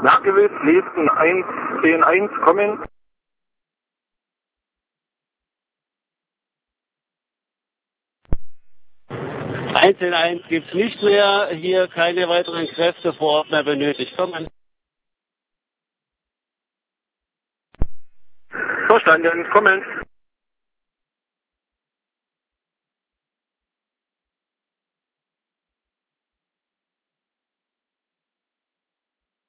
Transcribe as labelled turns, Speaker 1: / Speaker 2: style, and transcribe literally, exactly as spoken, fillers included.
Speaker 1: Nachgewiss, nächsten eins, zehn, eins, kommen.
Speaker 2: eins zehn eins gibt es nicht mehr, hier keine weiteren Kräfte vor Ort mehr benötigt. Kommen.
Speaker 1: Verstanden, kommen.